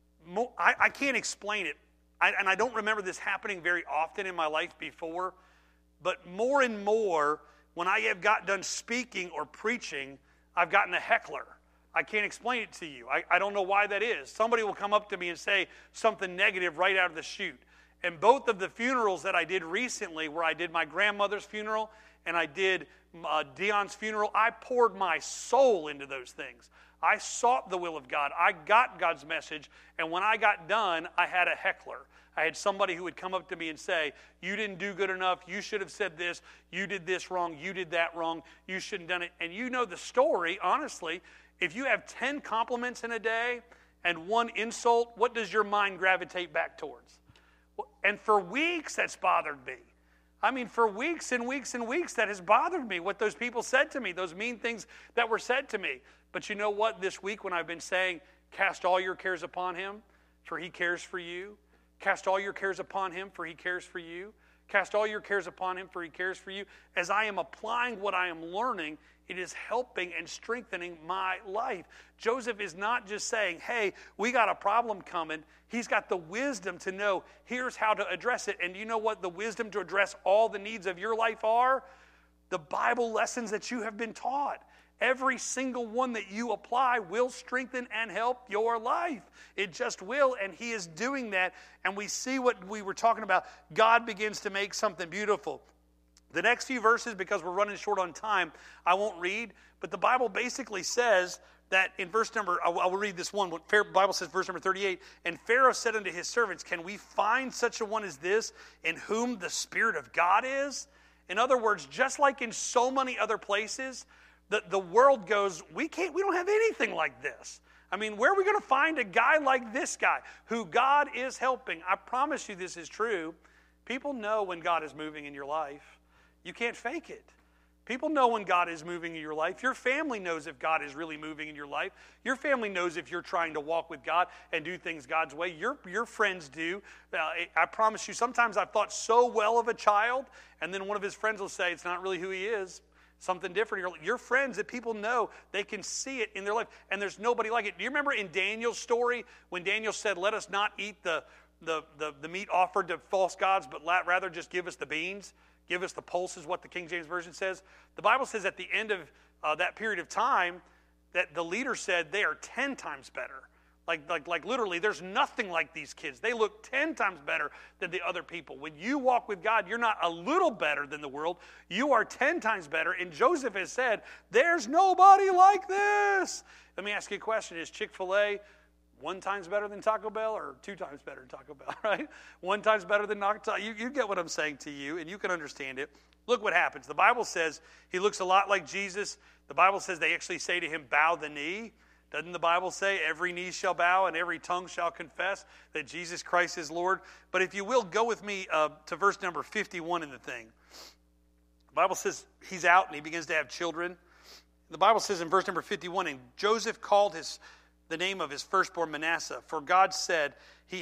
I can't explain it. And I don't remember this happening very often in my life before. But more and more, when I have got done speaking or preaching, I've gotten a heckler. I can't explain it to you. I don't know why that is. Somebody will come up to me and say something negative right out of the chute. And both of the funerals that I did recently, where I did my grandmother's funeral and I did Dion's funeral. I poured my soul into those things. I sought the will of God. I got God's message, and when I got done, I had a heckler. I had somebody who would come up to me and say, you didn't do good enough, you should have said this, you did this wrong, you did that wrong, you shouldn't have done it. And you know the story, honestly, if you have 10 compliments in a day and 1 insult, what does your mind gravitate back towards? And for weeks, that's bothered me. I mean, for weeks and weeks and weeks, that has bothered me, what those people said to me, those mean things that were said to me. But you know what? This week when I've been saying, cast all your cares upon him, for he cares for you. Cast all your cares upon him, for he cares for you. Cast all your cares upon him, for he cares for you. As I am applying what I am learning, it is helping and strengthening my life. Joseph is not just saying, hey, we got a problem coming. He's got the wisdom to know, here's how to address it. And you know what the wisdom to address all the needs of your life are? The Bible lessons that you have been taught. Every single one that you apply will strengthen and help your life. It just will, and he is doing that. And we see what we were talking about. God begins to make something beautiful. The next few verses, because we're running short on time, I won't read. But the Bible basically says that in verse number, I will read this one. What the Bible says, verse number 38, and Pharaoh said unto his servants, can we find such a one as this, in whom the Spirit of God is? In other words, just like in so many other places, the world goes, we don't have anything like this. I mean, where are we going to find a guy like this guy who God is helping? I promise you this is true. People know when God is moving in your life. You can't fake it. People know when God is moving in your life. Your family knows if God is really moving in your life. Your family knows if you're trying to walk with God and do things God's way. Your friends do. I promise you, sometimes I've thought so well of a child, and then one of his friends will say, it's not really who he is. Something different. Your friends that people know, they can see it in their life, and there's nobody like it. Do you remember in Daniel's story when Daniel said, let us not eat the meat offered to false gods, but rather just give us the beans? Give us the pulse is what the King James Version says. The Bible says at the end of that period of time that the leader said they are 10 times better. Like literally, there's nothing like these kids. They look 10 times better than the other people. When you walk with God, you're not a little better than the world. You are 10 times better. And Joseph has said, there's nobody like this. Let me ask you a question. Is Chick-fil-A 1 times better than Taco Bell or 2 times better than Taco Bell, right? 1 times better than Taco. You get what I'm saying to you, and you can understand it. Look what happens. The Bible says he looks a lot like Jesus. The Bible says they actually say to him, bow the knee. Doesn't the Bible say every knee shall bow and every tongue shall confess that Jesus Christ is Lord? But if you will, go with me to verse number 51 in the thing. The Bible says he's out and he begins to have children. The Bible says in verse number 51, and Joseph called the name of his firstborn Manasseh, for God said,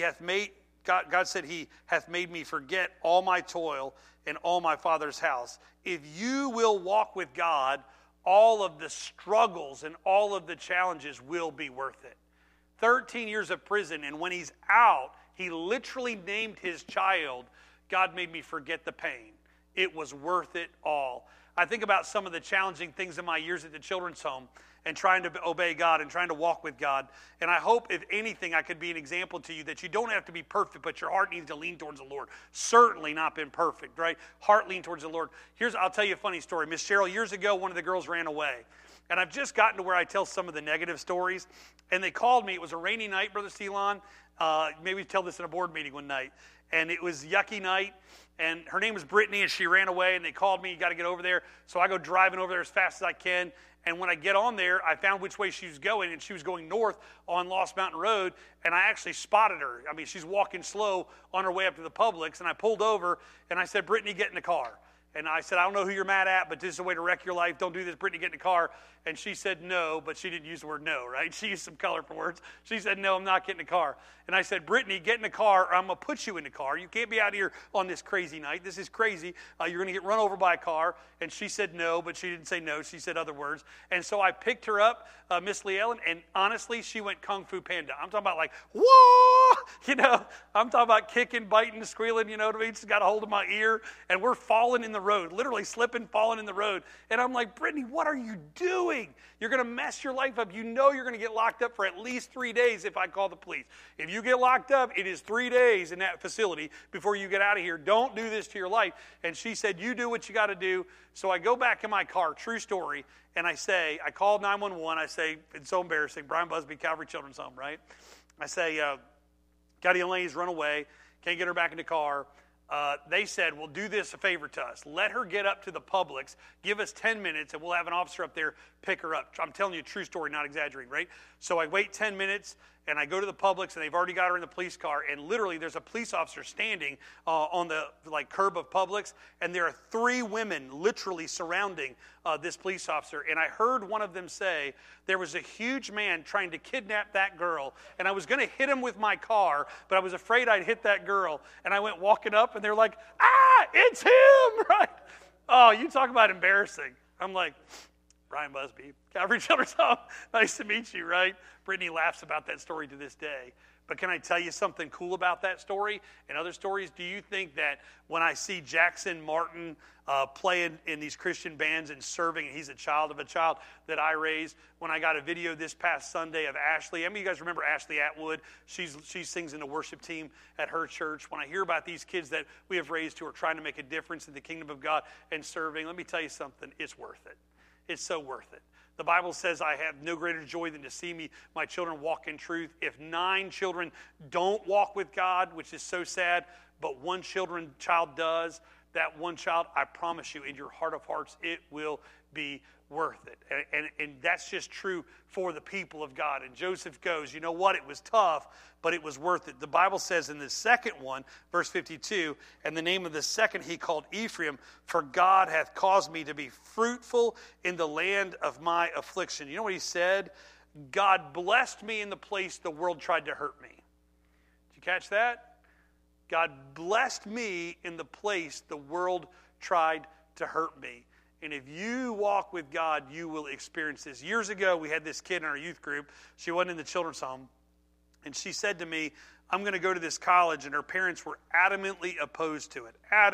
God said, he hath made me forget all my toil and all my father's house. If you will walk with God, all of the struggles and all of the challenges will be worth it. 13 years of prison, and when he's out, he literally named his child, God made me forget the pain. It was worth it all. I think about some of the challenging things in my years at the children's home and trying to obey God and trying to walk with God. And I hope, if anything, I could be an example to you that you don't have to be perfect, but your heart needs to lean towards the Lord. Certainly not been perfect, right? Heart lean towards the Lord. I'll tell you a funny story. Miss Cheryl, years ago, one of the girls ran away. And I've just gotten to where I tell some of the negative stories. And they called me. It was a rainy night, Brother Celon. Maybe tell this in a board meeting one night. And it was yucky night. And her name was Brittany, and she ran away. And they called me, you got to get over there. So I go driving over there as fast as I can. And when I get on there, I found which way she was going, and she was going north on Lost Mountain Road, and I actually spotted her. I mean, she's walking slow on her way up to the Publix, and I pulled over, and I said, Brittany, get in the car. And I said, I don't know who you're mad at, but this is a way to wreck your life. Don't do this. Brittany, get in the car. And she said no, but she didn't use the word no, right? She used some colorful words. She said, no, I'm not getting in the car. And I said, Brittany, get in the car, or I'm going to put you in the car. You can't be out here on this crazy night. This is crazy. You're going to get run over by a car. And she said no, but she didn't say no. She said other words. And so I picked her up, Miss Lee Ellen, and honestly, she went Kung Fu Panda. I'm talking about like, whoa! I'm talking about kicking, biting, squealing, you know what I mean? She's got a hold of my ear, and we're falling in the the road, literally slipping, falling in the road. And I'm like, Brittany, what are you doing? You're going to mess your life up. You know you're going to get locked up for at least 3 days if I call the police. If you get locked up, it is 3 days in that facility before you get out of here. Don't do this to your life. And she said, you do what you got to do. So I go back in my car, true story, and I called 911. I say, it's so embarrassing, Brian Busby, Calvary Children's Home, right? I say, got a young lady's run away, can't get her back in the car. They said, well, do this a favor to us. Let her get up to the Publix, give us 10 minutes, and we'll have an officer up there pick her up. I'm telling you a true story, not exaggerating, right? So I wait 10 minutes, and I go to the Publix, and they've already got her in the police car, and literally there's a police officer standing on the curb of Publix, and there are 3 women literally surrounding this police officer. And I heard one of them say, there was a huge man trying to kidnap that girl, and I was going to hit him with my car, but I was afraid I'd hit that girl. And I went walking up, and they're like, it's him, right? Oh, you talk about embarrassing. I'm like, Brian Busby, Calvary Children's Home, nice to meet you, right? Brittany laughs about that story to this day. But can I tell you something cool about that story and other stories? Do you think that when I see Jackson Martin playing in these Christian bands and serving, and he's a child of a child that I raised, when I got a video this past Sunday of Ashley, how many of you guys remember Ashley Atwood? She sings in the worship team at her church. When I hear about these kids that we have raised who are trying to make a difference in the kingdom of God and serving, let me tell you something, it's worth it. It's so worth it. The Bible says, I have no greater joy than to see my children walk in truth. If 9 children don't walk with God, which is so sad, but one child does, that one child, I promise you, in your heart of hearts, it will be worth it. And that's just true for the people of God. And Joseph goes, you know what? It was tough, but it was worth it. The Bible says in the second one, verse 52, and the name of the second he called Ephraim, for God hath caused me to be fruitful in the land of my affliction. You know what he said? God blessed me in the place the world tried to hurt me. Did you catch that? God blessed me in the place the world tried to hurt me. And if you walk with God, you will experience this. Years ago, we had this kid in our youth group. She wasn't in the children's home. And she said to me, I'm going to go to this college. And her parents were adamantly opposed to it.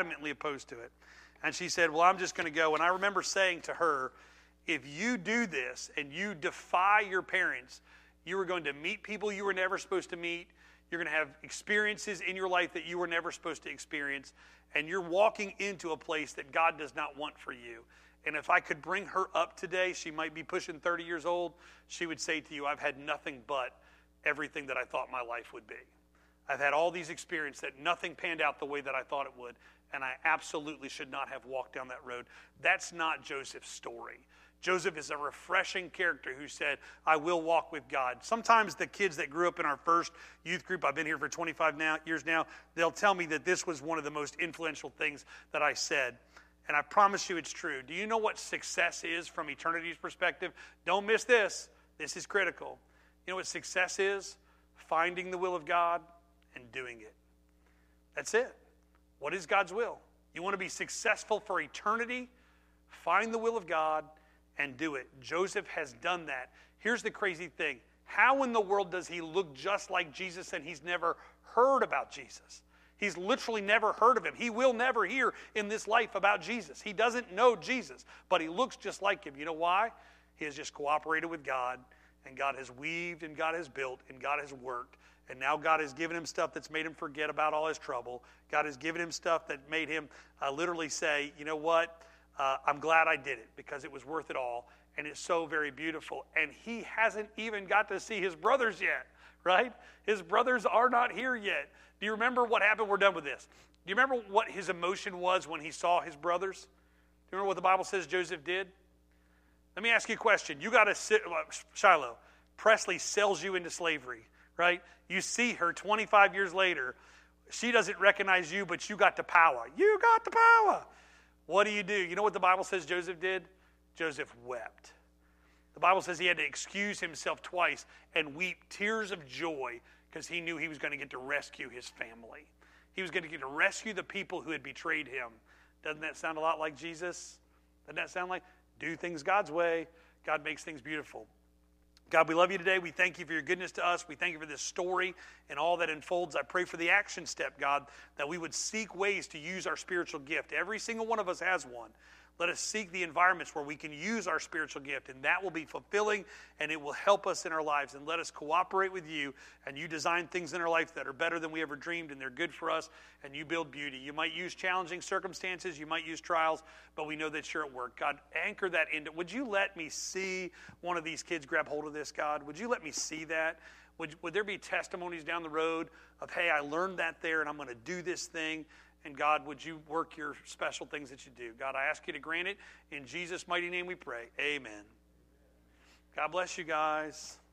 And she said, well, I'm just going to go. And I remember saying to her, if you do this and you defy your parents, you are going to meet people you were never supposed to meet. You're going to have experiences in your life that you were never supposed to experience. And you're walking into a place that God does not want for you. And if I could bring her up today, she might be pushing 30 years old. She would say to you, I've had nothing but everything that I thought my life would be. I've had all these experiences that nothing panned out the way that I thought it would. And I absolutely should not have walked down that road. That's not Joseph's story. Joseph is a refreshing character who said, I will walk with God. Sometimes the kids that grew up in our first youth group, I've been here for 25 years now, they'll tell me that this was one of the most influential things that I said. And I promise you it's true. Do you know what success is from eternity's perspective? Don't miss this. This is critical. You know what success is? Finding the will of God and doing it. That's it. What is God's will? You want to be successful for eternity? Find the will of God and do it. Joseph has done that. Here's the crazy thing. How in the world does he look just like Jesus and he's never heard about Jesus? He's literally never heard of him. He will never hear in this life about Jesus. He doesn't know Jesus, but he looks just like him. You know why? He has just cooperated with God, and God has weaved, and God has built, and God has worked. And now God has given him stuff that's made him forget about all his trouble. God has given him stuff that made him literally say, you know what? I'm glad I did it because it was worth it all. And it's so very beautiful. And he hasn't even got to see his brothers yet, right? His brothers are not here yet. Do you remember what happened? We're done with this. Do you remember what his emotion was when he saw his brothers? Do you remember what the Bible says Joseph did? Let me ask you a question. You got to sit, Shiloh, Presley sells you into slavery, right? You see her 25 years later. She doesn't recognize you, but you got the power. You got the power. What do? You know what the Bible says Joseph did? Joseph wept. The Bible says he had to excuse himself twice and weep tears of joy because he knew he was going to get to rescue his family. He was going to get to rescue the people who had betrayed him. Doesn't that sound a lot like Jesus? Doesn't that sound like do things God's way? God makes things beautiful. God, we love you today. We thank you for your goodness to us. We thank you for this story and all that unfolds. I pray for the action step, God, that we would seek ways to use our spiritual gift. Every single one of us has one. Let us seek the environments where we can use our spiritual gift, and that will be fulfilling, and it will help us in our lives. And let us cooperate with you, and you design things in our life that are better than we ever dreamed, and they're good for us, and you build beauty. You might use challenging circumstances, you might use trials, but we know that you're at work. God, anchor that into, would you let me see one of these kids grab hold of this, God? Would you let me see that? Would there be testimonies down the road of, hey, I learned that there, and I'm going to do this thing? And God, would you work your special things that you do? God, I ask you to grant it. In Jesus' mighty name we pray. Amen. God bless you guys.